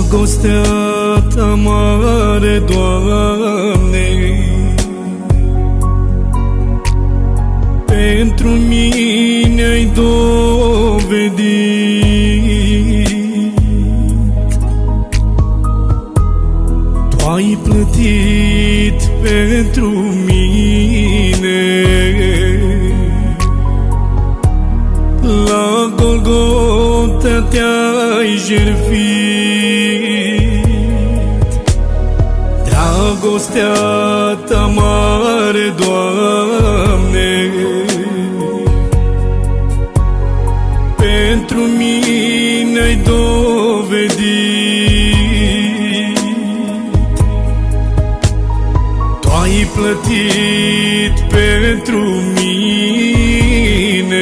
Dragostea ta mare, Doamne, pentru mine ai dovedit. Tu ai plătit pentru mine, la Golgota te-ai jertfit. Dragostea ta mare, Doamne, pentru mine ai dovedit. Tu ai plătit pentru mine,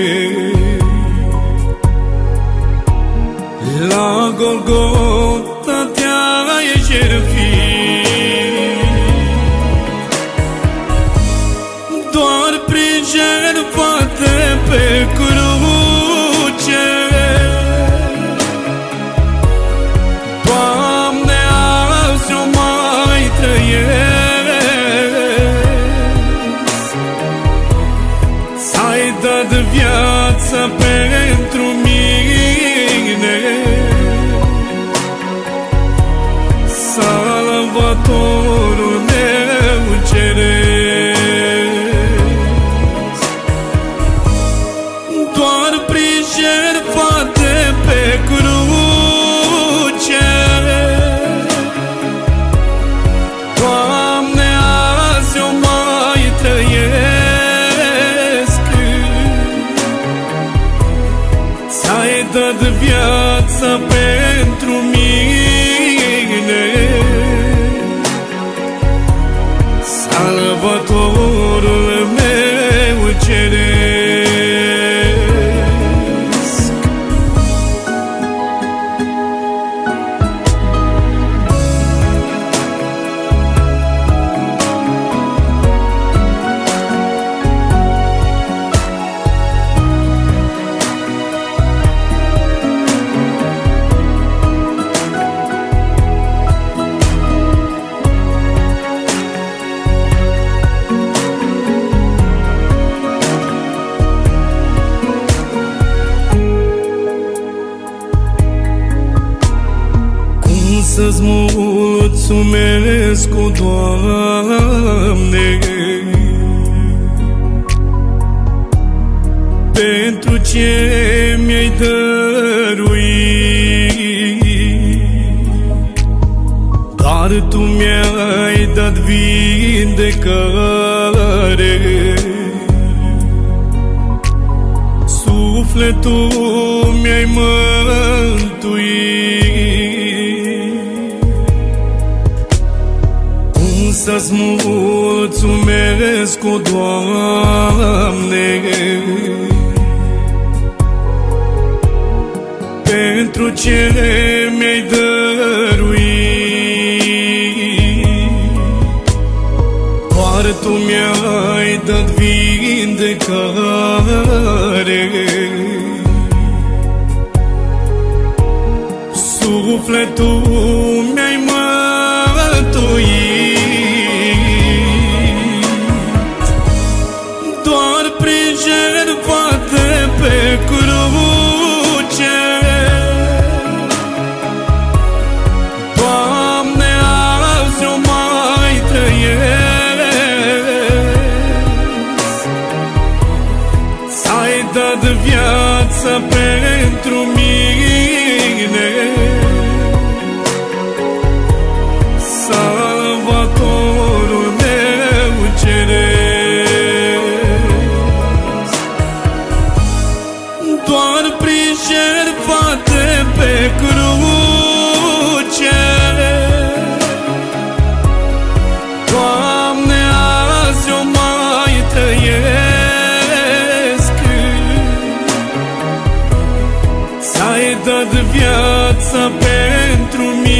la Golgota te-ai jertfit. Doar prin jertfă-te pe cruce, Doamne, azi eu mai trăiesc. Ți-ai dat viața pentru mine, Salvatorul meu ceresc. Doar prin jertfă-te pe cruce, Doamne, azi eu mai trăiesc. Ți-ai dat viața pentru mine, Salvatorul meu ceresc. Să-ți mulțumesc, o Doamne, pentru ce mi-ai dăruit. Dar Tu mi-ai dat vindecare, sufletul mi-ai mântuit. Să-ți mulțumesc, o Doamne, pentru ce mi-ai dăruit. Doar Tu mi-ai dat vindecare, sufletul mi-ai mântuit. Doar prin jertfă-te pe cruce, Doamne, azi eu mai trăiesc. Ți-ai dat viața pentru mine, Salvatorul meu ceresc. Doar prin jertfă-te pe cruce, Doamne, azi eu mai trăiesc. Ți-ai dat viața pentru mine,